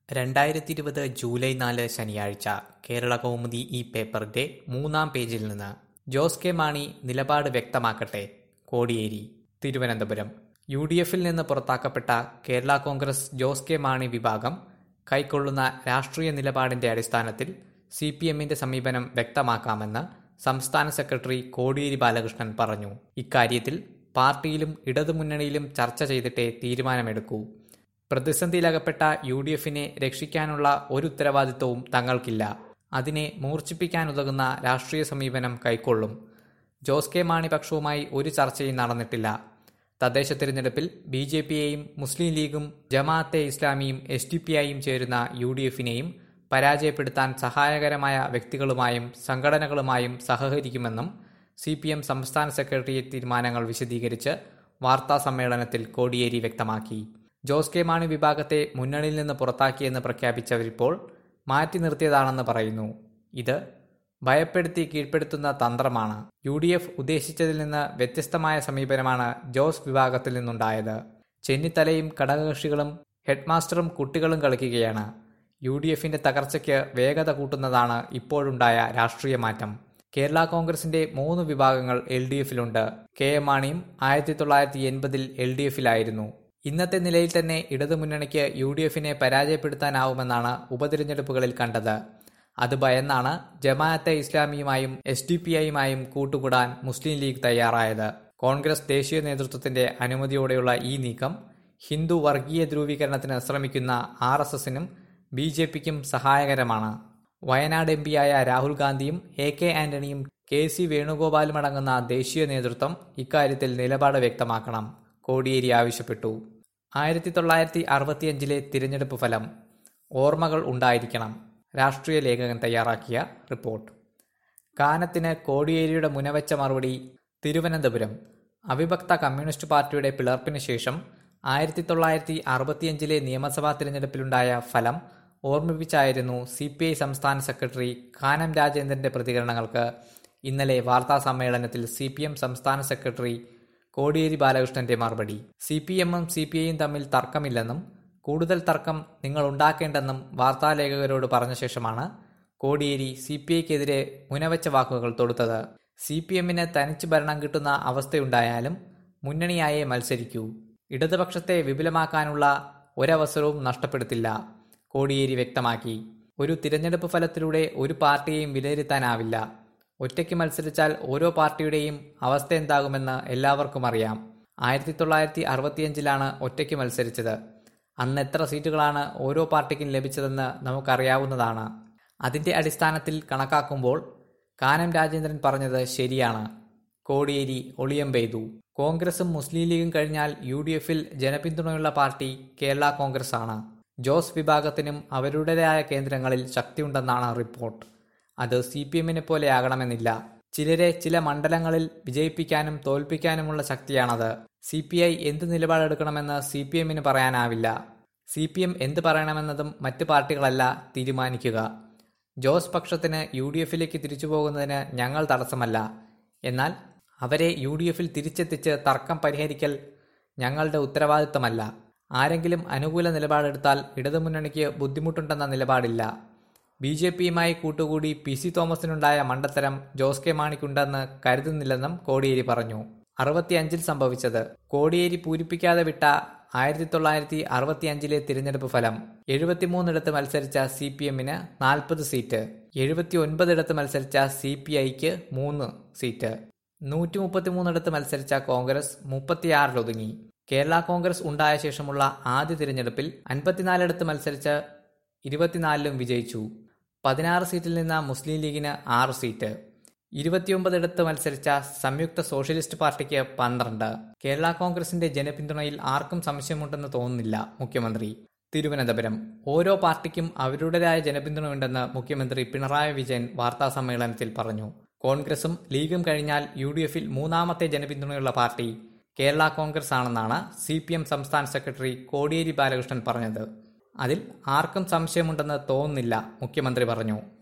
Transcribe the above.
2020 July 4 ശനിയാഴ്ച കേരളകൗമുദി ഈ പേപ്പറിന്റെ 3-ാം പേജിൽ നിന്ന് ജോസ് കെ മാണി നിലപാട് വ്യക്തമാക്കട്ടെ. കോടിയേരി, തിരുവനന്തപുരം. യു.ഡി.എഫിൽ നിന്ന് പുറത്താക്കപ്പെട്ട കേരള കോൺഗ്രസ് ജോസ് കെ മാണി വിഭാഗം കൈക്കൊള്ളുന്ന രാഷ്ട്രീയ നിലപാടിന്റെ അടിസ്ഥാനത്തിൽ CPM-ന്റെ സമീപനം വ്യക്തമാക്കാമെന്ന് സംസ്ഥാന സെക്രട്ടറി കോടിയേരി ബാലകൃഷ്ണൻ പറഞ്ഞു. ഇക്കാര്യത്തിൽ പാർട്ടിയിലും ഇടതുമുന്നണിയിലും ചർച്ച ചെയ്തിട്ടേ തീരുമാനമെടുക്കൂ. പ്രതിസന്ധിയിലകപ്പെട്ട യു.ഡി.എഫിനെ രക്ഷിക്കാനുള്ള ഒരു ഉത്തരവാദിത്വവും തങ്ങൾക്കില്ല. അതിനെ മൂർച്ഛിപ്പിക്കാനുതകുന്ന രാഷ്ട്രീയ സമീപനം കൈക്കൊള്ളും. ജോസ് കെ മാണി പക്ഷവുമായി ഒരു ചർച്ചയും നടന്നിട്ടില്ല. തദ്ദേശ തിരഞ്ഞെടുപ്പിൽ BJP-യെയും മുസ്ലിം ലീഗും ജമാഅത്തെ ഇസ്ലാമിയും SDPI-യും ചേരുന്ന യു.ഡി.എഫിനെയും പരാജയപ്പെടുത്താൻ സഹായകരമായ വ്യക്തികളുമായും സംഘടനകളുമായും സഹകരിക്കുമെന്നും CPM സംസ്ഥാന സെക്രട്ടേറിയറ്റ് തീരുമാനങ്ങൾ വിശദീകരിച്ച് വാർത്താസമ്മേളനത്തിൽ കോടിയേരി വ്യക്തമാക്കി. ജോസ് കെ മാണി വിഭാഗത്തെ മുന്നണിയിൽ നിന്ന് പുറത്താക്കിയെന്ന് പ്രഖ്യാപിച്ചവരിപ്പോൾ മാറ്റി നിർത്തിയതാണെന്ന് പറയുന്നു. ഇത് ഭയപ്പെടുത്തി കീഴ്പ്പെടുത്തുന്ന തന്ത്രമാണ്. UDF ഉദ്ദേശിച്ചതിൽ നിന്ന് വ്യത്യസ്തമായ സമീപനമാണ് ജോസ് വിഭാഗത്തിൽ നിന്നുണ്ടായത്. ചെന്നിത്തലയും ഘടകകക്ഷികളും ഹെഡ്മാസ്റ്ററും കുട്ടികളും കളിക്കുകയാണ്. UDF-ന്റെ തകർച്ചയ്ക്ക് വേഗത കൂട്ടുന്നതാണ് ഇപ്പോഴുണ്ടായ രാഷ്ട്രീയ മാറ്റം. കേരള കോൺഗ്രസിന്റെ 3 വിഭാഗങ്ങൾ LDF-ലുണ്ട്. KM മാണിയും 1980-ൽ LDF-ലായിരുന്നു. ഇന്നത്തെ നിലയിൽ തന്നെ ഇടതുമുന്നണിക്ക് UDF-നെ പരാജയപ്പെടുത്താനാവുമെന്നാണ് ഉപതിരഞ്ഞെടുപ്പുകളിൽ കണ്ടത്. അത് ഭയന്നാണ് ജമാഅത്തെ ഇസ്ലാമിയുമായും SDPI-യുമായും കൂട്ടുകൂടാൻ മുസ്ലിം ലീഗ് തയ്യാറായത്. കോൺഗ്രസ് ദേശീയ നേതൃത്വത്തിന്റെ അനുമതിയോടെയുള്ള ഈ നീക്കം ഹിന്ദു വർഗീയ ധ്രുവീകരണത്തിന് ശ്രമിക്കുന്ന RSS-നും BJP-ക്കും സഹായകരമാണ്. വയനാട് MP-യായ രാഹുൽ ഗാന്ധിയും AK ആന്റണിയും KC വേണുഗോപാലുമടങ്ങുന്ന ദേശീയ നേതൃത്വം ഇക്കാര്യത്തിൽ നിലപാട് വ്യക്തമാക്കണം, കോടിയേരി ആവശ്യപ്പെട്ടു. 1965-ലെ തിരഞ്ഞെടുപ്പ് ഫലം ഓർമ്മകൾ ഉണ്ടായിരിക്കണം. രാഷ്ട്രീയ ലേഖകൻ തയ്യാറാക്കിയ റിപ്പോർട്ട്. കാനത്തിന് കോടിയേരിയുടെ മുനവച്ച മറുപടി. തിരുവനന്തപുരം. അവിഭക്ത കമ്മ്യൂണിസ്റ്റ് പാർട്ടിയുടെ പിളർപ്പിന് ശേഷം 1965-ലെ നിയമസഭാ തിരഞ്ഞെടുപ്പിലുണ്ടായ ഫലം ഓർമ്മിപ്പിച്ചായിരുന്നു CPI സംസ്ഥാന സെക്രട്ടറി കാനം രാജേന്ദ്രന്റെ പ്രതികരണങ്ങൾക്ക് ഇന്നലെ വാർത്താസമ്മേളനത്തിൽ CPM സംസ്ഥാന സെക്രട്ടറി കോടിയേരി ബാലകൃഷ്ണന്റെ മറുപടി. CPM-ഉം CPI-യും തമ്മിൽ തർക്കമില്ലെന്നും കൂടുതൽ തർക്കം നിങ്ങൾ ഉണ്ടാക്കേണ്ടെന്നും വാർത്താലേഖകരോട് പറഞ്ഞ ശേഷമാണ് കോടിയേരി CPI-ക്കെതിരെ മുനവച്ച വാക്കുകൾ തൊടുത്തത്. CPM-ന് തനിച്ച് ഭരണം കിട്ടുന്ന അവസ്ഥയുണ്ടായാലും മുന്നണിയായേ മത്സരിക്കൂ. ഇടതുപക്ഷത്തെ വിപുലമാക്കാനുള്ള ഒരവസരവും നഷ്ടപ്പെടുത്തില്ല, കോടിയേരി വ്യക്തമാക്കി. ഒരു തിരഞ്ഞെടുപ്പ് ഫലത്തിലൂടെ ഒരു പാർട്ടിയെയും വിലയിരുത്താനാവില്ല. ഒറ്റയ്ക്ക് മത്സരിച്ചാൽ ഓരോ പാർട്ടിയുടെയും അവസ്ഥ എന്താകുമെന്ന് എല്ലാവർക്കും അറിയാം. 1965-ലാണ് ഒറ്റയ്ക്ക് മത്സരിച്ചത്. അന്ന് എത്ര സീറ്റുകളാണ് ഓരോ പാർട്ടിക്കും ലഭിച്ചതെന്ന് നമുക്കറിയാവുന്നതാണ്. അതിന്റെ അടിസ്ഥാനത്തിൽ കണക്കാക്കുമ്പോൾ കാനം രാജേന്ദ്രൻ പറഞ്ഞത് ശരിയാണ്, കോടിയേരി ഒളിയമ്പെയ്തു. കോൺഗ്രസും മുസ്ലിം ലീഗും കഴിഞ്ഞാൽ UDF-ൽ ജനപിന്തുണയുള്ള പാർട്ടി കേരള കോൺഗ്രസ് ആണ്. ജോസ് വിഭാഗത്തിനും അവരുടേതായ കേന്ദ്രങ്ങളിൽ ശക്തിയുണ്ടെന്നാണ് റിപ്പോർട്ട്. അത് CPM-നെ പോലെയാകണമെന്നില്ല. ചിലരെ ചില മണ്ഡലങ്ങളിൽ വിജയിപ്പിക്കാനും തോൽപ്പിക്കാനുമുള്ള ശക്തിയാണത്. CPI എന്ത് നിലപാടെടുക്കണമെന്ന് CPM-ന് പറയാനാവില്ല. CPM എന്ത് പറയണമെന്നതും മറ്റ് പാർട്ടികളല്ല തീരുമാനിക്കുക. ജോസ് പക്ഷത്തിന് UDF-ലേക്ക് തിരിച്ചു പോകുന്നതിന് ഞങ്ങൾ തടസ്സമല്ല. എന്നാൽ അവരെ UDF-ൽ തിരിച്ചെത്തിച്ച് തർക്കം പരിഹരിക്കൽ ഞങ്ങളുടെ ഉത്തരവാദിത്തമല്ല. ആരെങ്കിലും അനുകൂല നിലപാടെടുത്താൽ ഇടതുമുന്നണിക്ക് ബുദ്ധിമുട്ടുണ്ടെന്ന നിലപാടില്ല. BJP-യുമായി കൂട്ടുകൂടി PC തോമസിനുണ്ടായ മണ്ടത്തരം ജോസ് കെ മാണിക്കുണ്ടെന്ന് കരുതുന്നില്ലെന്നും കോടിയേരി പറഞ്ഞു. 65-ൽ സംഭവിച്ചത്. കോടിയേരി പൂരിപ്പിക്കാതെ വിട്ട 1965-ലെ തിരഞ്ഞെടുപ്പ് ഫലം. 73 മത്സരിച്ച CPM-ന് 40 സീറ്റ്, 79 മത്സരിച്ച CPI-ക്ക് 3 സീറ്റ്, 133 മത്സരിച്ച കോൺഗ്രസ് 36-ലൊതുങ്ങി. കേരള കോൺഗ്രസ് ഉണ്ടായ ശേഷമുള്ള ആദ്യ തിരഞ്ഞെടുപ്പിൽ 54 മത്സരിച്ച് 24-ലും വിജയിച്ചു. 16 സീറ്റിൽ നിന്ന് മുസ്ലിം ലീഗിന് 6 സീറ്റ്, 29 മത്സരിച്ച സംയുക്ത സോഷ്യലിസ്റ്റ് പാർട്ടിക്ക് 12. കേരള കോൺഗ്രസിന്റെ ജനപിന്തുണയിൽ ആർക്കും സംശയമുണ്ടെന്ന് തോന്നുന്നില്ല, മുഖ്യമന്ത്രി. തിരുവനന്തപുരം. ഓരോ പാർട്ടിക്കും അവരുടേതായ ജനപിന്തുണയുണ്ടെന്ന് മുഖ്യമന്ത്രി പിണറായി വിജയൻ വാർത്താസമ്മേളനത്തിൽ പറഞ്ഞു. കോൺഗ്രസും ലീഗും കഴിഞ്ഞാൽ UDF-ൽ 3-ാമത്തെ ജനപിന്തുണയുള്ള പാർട്ടി കേരള കോൺഗ്രസ് ആണെന്നാണ് CPM സംസ്ഥാന സെക്രട്ടറി കോടിയേരി ബാലകൃഷ്ണൻ പറഞ്ഞത്. അതിൽ ആർക്കും സംശയമുണ്ടെന്ന് തോന്നുന്നില്ല, മുഖ്യമന്ത്രി പറഞ്ഞു.